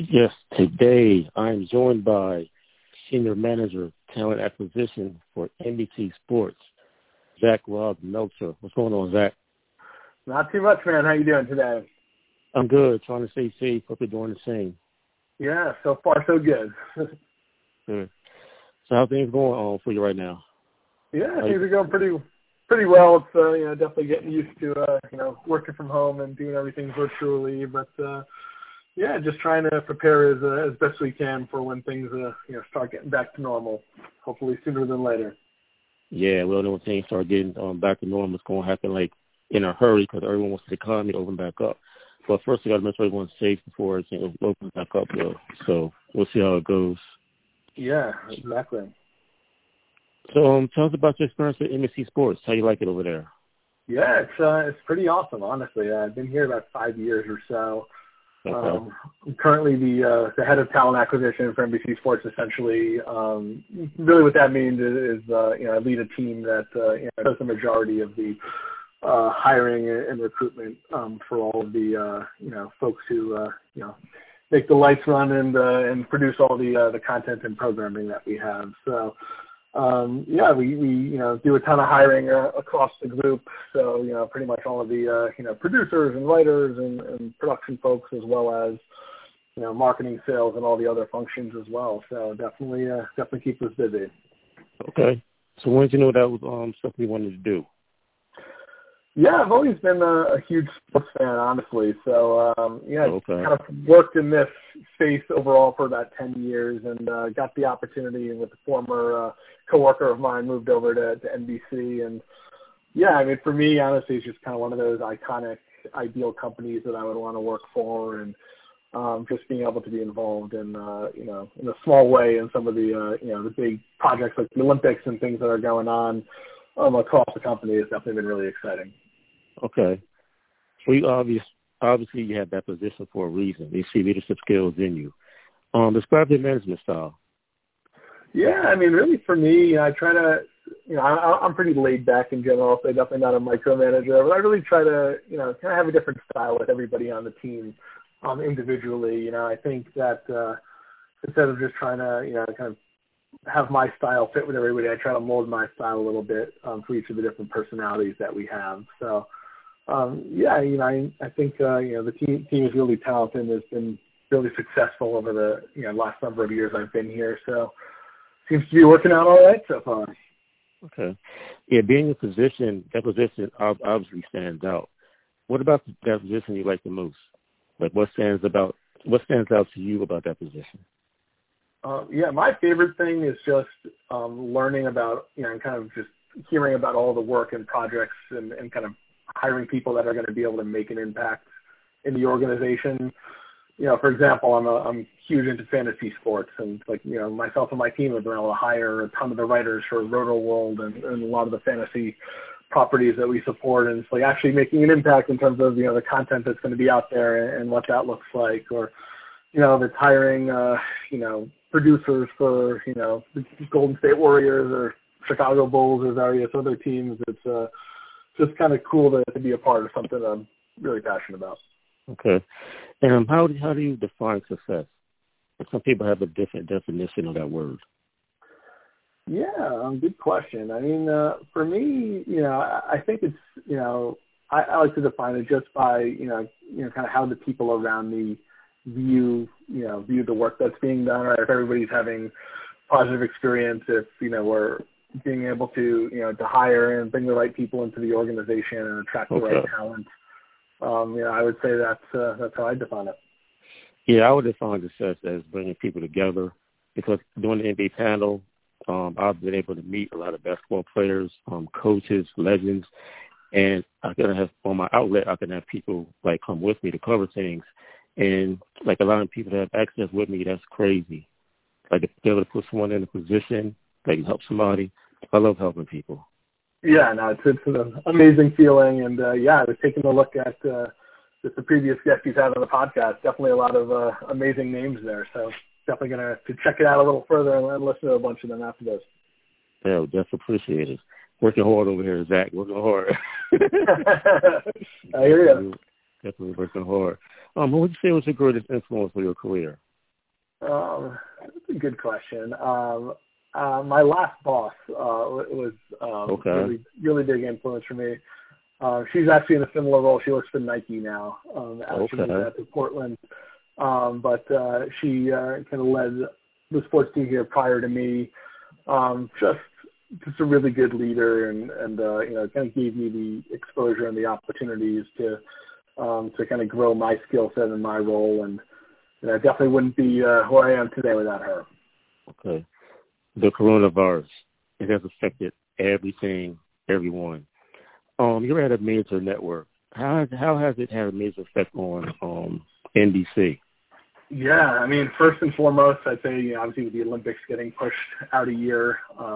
Yes, today I'm joined by Senior Manager, Talent Acquisition for NBC Sports, Zach Rob Meltzer. What's going on, Zach? Not too much, man. How you doing today? I'm good. Trying to stay safe. Hope you're doing the same. Yeah, so far so good. Good. So how things going on for you right now? Yeah, things are going pretty well. It's definitely getting used to working from home and doing everything virtually, but just trying to prepare as best we can for when things start getting back to normal. Hopefully sooner than later. Yeah, well, when things start getting back to normal, it's going to happen like in a hurry because everyone wants the economy to open back up. But first, we got to make sure everyone's safe before it opens back up, though. So we'll see how it goes. Yeah, exactly. So tell us about your experience at NBC Sports. How you like it over there? Yeah, it's pretty awesome, honestly. I've been here about 5 years or so. Okay. I'm currently the head of talent acquisition for NBC Sports. Essentially, really what that means is I lead a team that does the majority of the hiring and recruitment for all of the folks who make the lights run and produce all the content and programming that we have. So we do a ton of hiring across the group. So pretty much all of the producers and writers and production folks, as well as marketing, sales, and all the other functions as well. So definitely keep us busy. Okay. So when did you know that was something you wanted to do? Yeah, I've always been a huge sports fan, honestly. So, Okay. kind of worked in this space overall for about 10 years and got the opportunity with a former coworker of mine, moved over to NBC. And, for me, honestly, it's just kind of one of those iconic, ideal companies that I would want to work for, and just being able to be involved in, in a small way in some of the, the big projects like the Olympics and things that are going on across the company has definitely been really exciting. Okay. So you obviously you have that position for a reason. They see leadership skills in you. Describe your management style. Yeah, really for me, I try to, I'm pretty laid back in general, so I'm definitely not a micromanager, but I really try to, kind of have a different style with everybody on the team individually. I think that instead of just trying to, kind of have my style fit with everybody, I try to mold my style a little bit for each of the different personalities that we have. So, I think, the team is really talented and has been really successful over the, last number of years I've been here. So seems to be working out all right so far. Okay. Yeah, being in that position obviously stands out. What about that position you like the most? Like what stands out to you about that position? My favorite thing is just learning about, and kind of just hearing about all the work and projects and kind of hiring people that are going to be able to make an impact in the organization. For example, I'm huge into fantasy sports, and myself and my team have been able to hire a ton of the writers for Roto World and a lot of the fantasy properties that we support, and it's like actually making an impact in terms of the content that's going to be out there and what that looks like, or if it's hiring producers for the Golden State Warriors or Chicago Bulls or various other teams. It's just kind of cool to be a part of something I'm really passionate about. Okay. And how do you define success? Some people have a different definition of that word. Yeah, good question. For me, I think it's, I like to define it just by, kind of how the people around me view the work that's being done, or if everybody's having positive experience, if, we're being able to, to hire and bring the right people into the organization and attract the right talent. I would say that's how I define it. Yeah, I would define success as bringing people together, because during the NBA panel, I've been able to meet a lot of basketball players, coaches, legends, and I can have on my outlet, I can have people like come with me to cover things, and like allowing people to have access with me, that's crazy. Like to be able to put someone in a position that can help somebody. I love helping people. Yeah, no, it's an amazing feeling, and I was taking a look at just the previous guests you've had on the podcast. Definitely a lot of amazing names there, so definitely going to check it out a little further and listen to a bunch of them after this. Yeah, that's appreciated. Working hard over here, Zach. Working hard. I hear you. Definitely working hard. What would you say was your greatest influence for your career? That's a good question. My last boss was really, really big influence for me. She's actually in a similar role. She works for Nike now. She moved out to Portland. But she kind of led the sports team here prior to me. Just a really good leader, and kind of gave me the exposure and the opportunities to kind of grow my skill set and my role. And I definitely wouldn't be who I am today without her. Okay. The coronavirus, it has affected everything, everyone. You're at a major network. How has it had a major effect on NBC? Yeah, I mean, first and foremost, I'd say, obviously with the Olympics getting pushed out a year,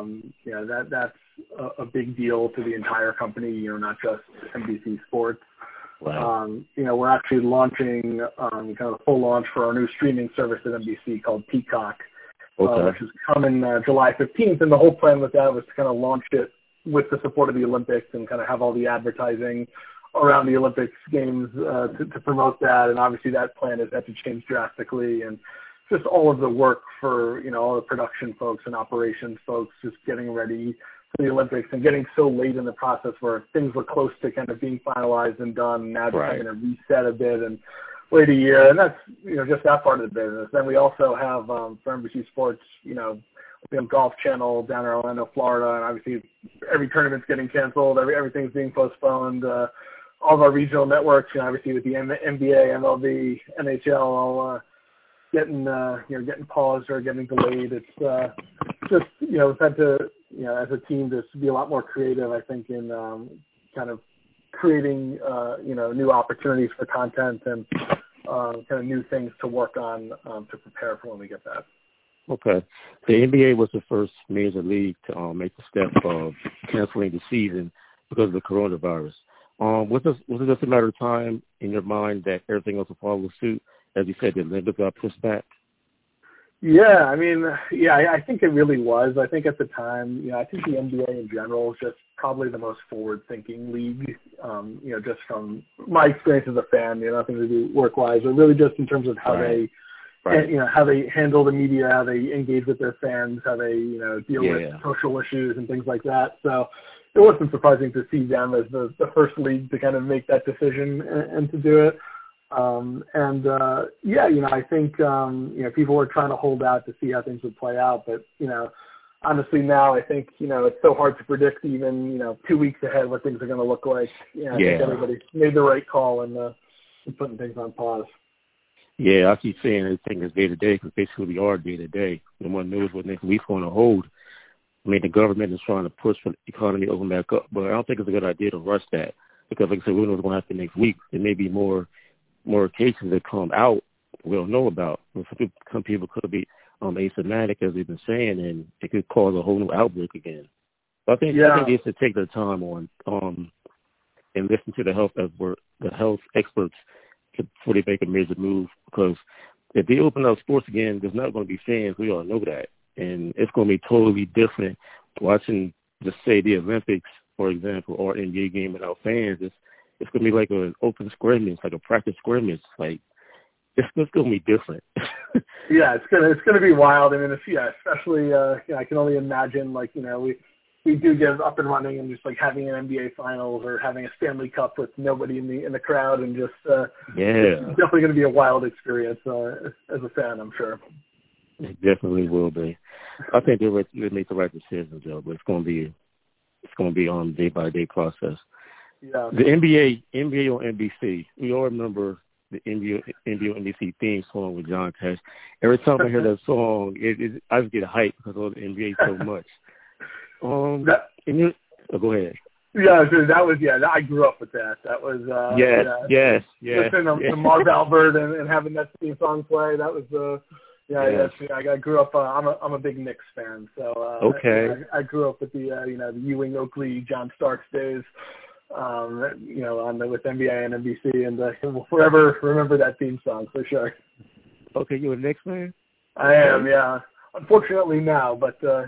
that's a big deal to the entire company, not just NBC Sports. Right. We're actually launching kind of a full launch for our new streaming service at NBC called Peacock, which is coming July 15th. And the whole plan with that was to kind of launch it with the support of the Olympics and kind of have all the advertising around the Olympics games to promote that. And obviously that plan has had to change drastically. And just all of the work for, all the production folks and operations folks just getting ready for the Olympics and getting so late in the process where things were close to kind of being finalized and done. Now just having to reset a bit and wait a year. And that's, just that part of the business. Then we also have for NBC Sports, we have Golf Channel down in Orlando, Florida. And obviously every tournament's getting canceled. Everything's being postponed. All of our regional networks, obviously with the NBA, MLB, NHL, all getting paused or getting delayed. It's just we've had to as a team just be a lot more creative, I think, in kind of creating new opportunities for content and kind of new things to work on to prepare for when we get that. Okay, the NBA was the first major league to make the step of canceling the season because of the coronavirus. Was it just a matter of time in your mind that everything else will follow suit? As you said, the Olympics got pushed back. Yeah, I think it really was. I think at the time, I think the NBA in general is just probably the most forward-thinking league. Just from my experience as a fan, nothing to do work-wise, but really just in terms of how they, how they handle the media, how they engage with their fans, how they, deal with social issues and things like that. So it wasn't surprising to see them as the first league to kind of make that decision and to do it. I think, people were trying to hold out to see how things would play out. But, honestly now I think, it's so hard to predict even, 2 weeks ahead what things are going to look like. I think everybody made the right call in putting things on pause. Yeah, I keep saying everything is day to day because basically we are day to day. No one knows what next week's going to hold. The government is trying to push for the economy to open back up, but I don't think it's a good idea to rush that because, like I said, we don't know what's going to happen next week. There may be more cases that come out we don't know about. Some people could be asymptomatic, as we've been saying, and it could cause a whole new outbreak again. So I think they should take their time on and listen to the health experts before they make a major move. Because if they open up sports again, there's not going to be fans. We all know that. And it's going to be totally different watching, just say, the Olympics, for example, or NBA game without fans. It's going to be like an open scrimmage, like a practice scrimmage. Like, it's going to be different. It's going to be wild. Especially, I can only imagine, we do get up and running and just like having an NBA Finals or having a Stanley Cup with nobody in the crowd and just it's definitely going to be a wild experience as a fan, I'm sure. It definitely will be. I think they make the right decision, Joe, but it's going to be on day by day process. Yeah. The NBA on NBC. We all remember the NBA on NBC theme song with John Tesh. Every time I hear that song, I just get hyped because I love the NBA so much. Go ahead. Yeah, that was I grew up with that. That was yes. Listening to Marv Albert and having that theme song play. That was I grew up. I'm a big Knicks fan, so I grew up with the the Ewing, Oakley, John Starks days. With NBA and NBC, and will forever remember that theme song for sure. Okay, you a Knicks fan? I am, yeah. Unfortunately now, but still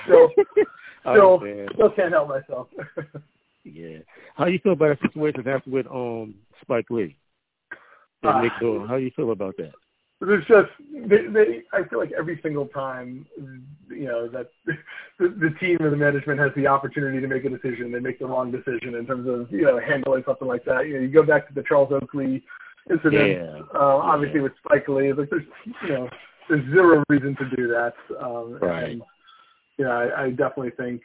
can't help myself. Yeah. How you feel about that situation after with Spike Lee? How do you feel about that? There's just I feel like every single time, that the team or the management has the opportunity to make a decision, they make the wrong decision in terms of handling something like that. You go back to the Charles Oakley incident, obviously with Spike Lee. Like there's zero reason to do that. Right. And, I definitely think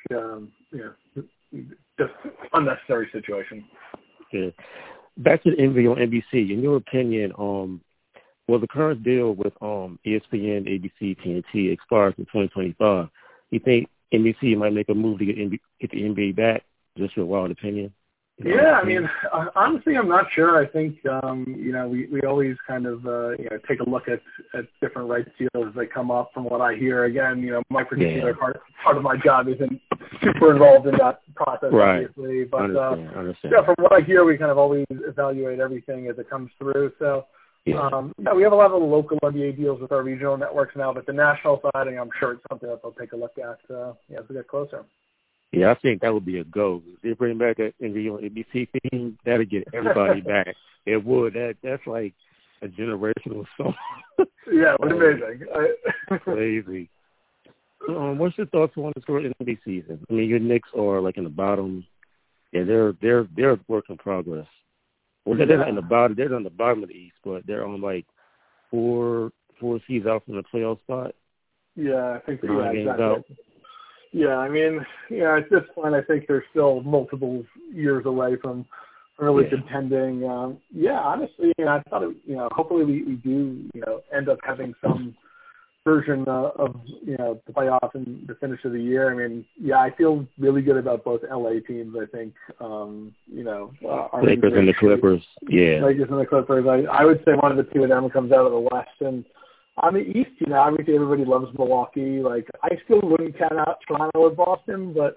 just unnecessary situation. Yeah. Back to the NBA on NBC. In your opinion, well, the current deal with ESPN, ABC, TNT expires in 2025. You think NBC might make a move to get the NBA back? Just your wild opinion? Yeah, I mean, honestly, I'm not sure. I think, we always kind of, take a look at different rights deals as they come up. From what I hear, again, my particular part of my job isn't super involved in that process, obviously. But understand. From what I hear, we kind of always evaluate everything as it comes through. So, we have a lot of local NBA deals with our regional networks now, but the national side, I'm sure it's something that they'll take a look at as we get closer. Yeah, I think that would be a go. If they bring back that NBC thing, that'll get everybody back. It would. That's like a generational song. Yeah, it was amazing. Crazy. What's your thoughts on this NBA season? I mean, your Knicks are like in the bottom. Yeah, they're a work in progress. Well, they're not in the bottom. They're on the bottom of the East, but they're on like four seeds out from the playoff spot. Yeah, I think exactly. Yeah, I mean, at this point, I think they're still multiple years away from really contending. Honestly, I thought hopefully we do, end up having some version of, the playoff and the finish of the year. I mean, I feel really good about both LA teams. I think, our Lakers and the Clippers. Yeah. Lakers and the Clippers. I would say one of the two of them comes out of the West. And on the East, obviously everybody loves Milwaukee. Like, I still wouldn't count out Toronto or Boston, but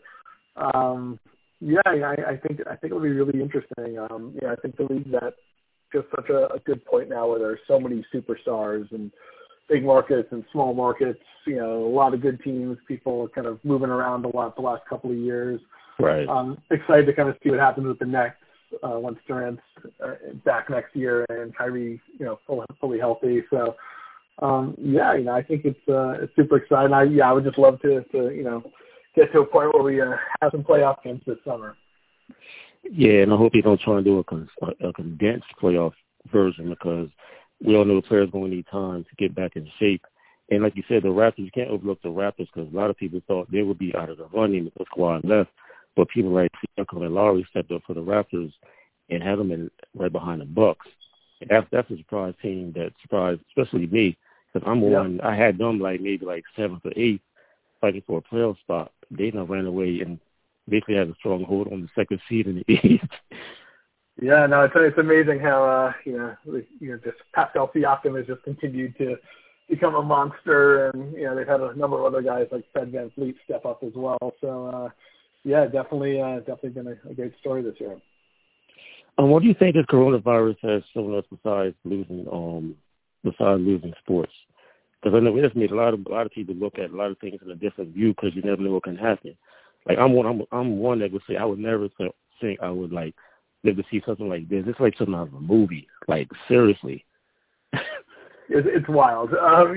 I think it'll be really interesting. I think the league's at just such a good point now where there's so many superstars and big markets and small markets. A lot of good teams. People kind of moving around a lot the last couple of years. Right. Excited to kind of see what happens with the Nets once Durant's back next year and Kyrie, fully healthy. So. I think it's super exciting. I would just love to get to a point where we have some playoff games this summer. Yeah, and I hope they don't try and do a condensed playoff version because we all know the players going to need time to get back in shape. And like you said, the Raptors, you can't overlook the Raptors because a lot of people thought they would be out of the running with the squad left. But people like Siakam and Lowry stepped up for the Raptors and had them right behind the Bucks. And that's a surprise team that surprised, especially me. Because I'm one, I had them maybe 7th or 8th fighting for a playoff spot. They now ran away and basically had a strong hold on the second seed in the East. Yeah, no, it's amazing how just Pascal Siakam has just continued to become a monster, and they've had a number of other guys like Fred VanVleet step up as well. So definitely been a great story this year. What do you think this coronavirus has shown us besides losing sports? Because I know it just made a lot of people look at a lot of things in a different view because you never know what can happen. Like I'm one that would say I would never think I would live to see something like this. It's like something out of a movie. Like seriously. It's wild. I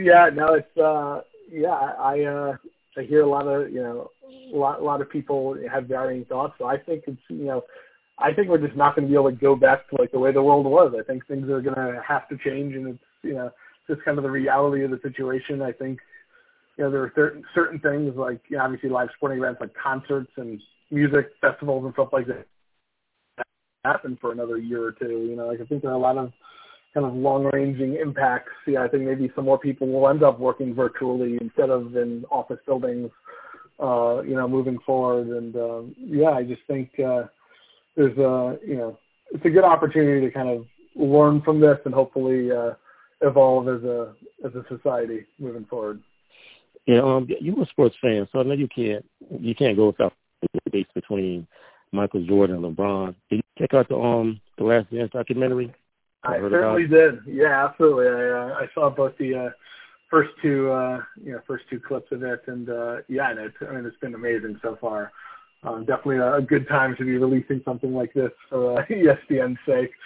hear a lot of people have varying thoughts. So I think it's I think we're just not going to be able to go back to the way the world was. I think things are going to have to change, and it's just kind of the reality of the situation. I think there are certain things like obviously live sporting events like concerts and music festivals and stuff like that happen for another year or two. I think there are a lot of kind of long-ranging impacts. I think maybe some more people will end up working virtually instead of in office buildings, moving forward. And I just think there's it's a good opportunity to kind of learn from this and hopefully evolve as a society moving forward. Yeah, you're a sports fan, so I know you can't go without the debates between Michael Jordan and LeBron. Did you check out the Last Dance documentary? I certainly did. Yeah, absolutely. I saw both the first two clips of it, and it's been amazing so far. Definitely a good time to be releasing something like this for ESPN's sake.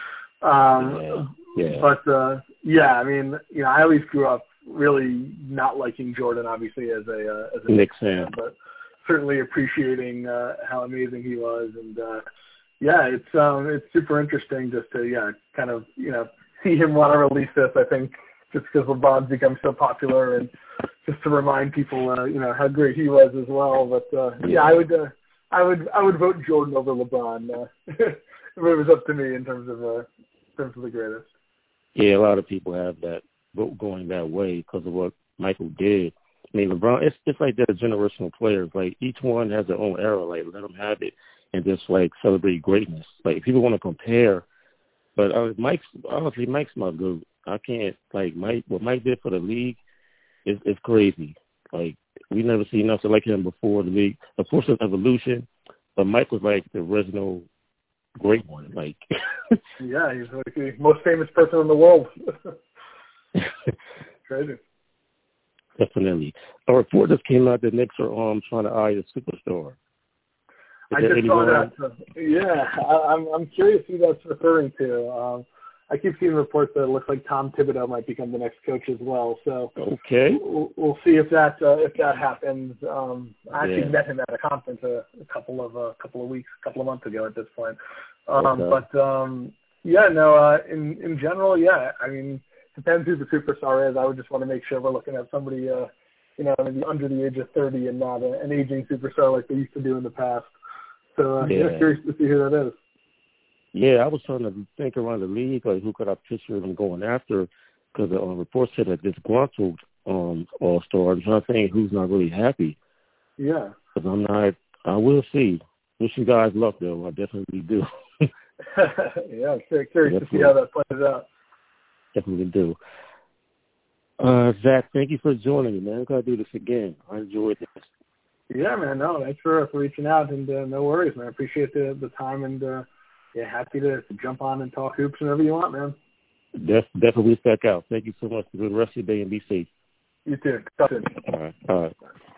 Yeah. But yeah, I mean, I always grew up really not liking Jordan, obviously as a Knicks fan, but certainly appreciating how amazing he was, and yeah, it's super interesting just to kind of see him want to release this. I think just because LeBron's become so popular, and just to remind people how great he was as well. But I would vote Jordan over LeBron if it was up to me in terms of the greatest. Yeah, a lot of people have that vote going that way because of what Michael did. I mean, LeBron, it's like they're generational players. Like, each one has their own era. Like, let them have it and just, like, celebrate greatness. Like, people want to compare. But Mike's my GOAT. I can't, like, what Mike did for the league is crazy. Like, we never seen nothing like him before the league. Of course, it's evolution, but Mike was, like, the original great one. Like, yeah, he's like the most famous person in the world. Crazy. Definitely. A report just came out that Knicks are trying to eye a superstar. I just saw that. Yeah, I'm curious who that's referring to. I keep seeing reports that it looks like Tom Thibodeau might become the next coach as well. So okay, we'll see if that happens. I actually met him at a conference a couple of months ago at this point. But in general, yeah. I mean, depends who the superstar is. I would just want to make sure we're looking at somebody, maybe under the age of 30 and not an aging superstar like they used to do in the past. So curious to see who that is. Yeah, I was trying to think around the league, like who could I picture them going after, because the report said that disgruntled all-star. I'm trying to think who's not really happy. Yeah. Because I will see. Wish you guys luck, though. I definitely do. Yeah, I'm curious to see how that plays out. Definitely do. Zach, thank you for joining me, man. We've got to do this again. I enjoyed this. Yeah, man. No, thanks for reaching out, and no worries, man. I appreciate the time, and happy to jump on and talk hoops whenever you want, man. Definitely back out. Thank you so much. For the rest of your day and be safe. You too. Talk soon. All right.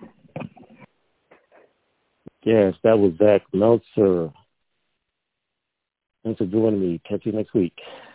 Yes, that was Zach Meltzer. Thanks for joining me. Catch you next week.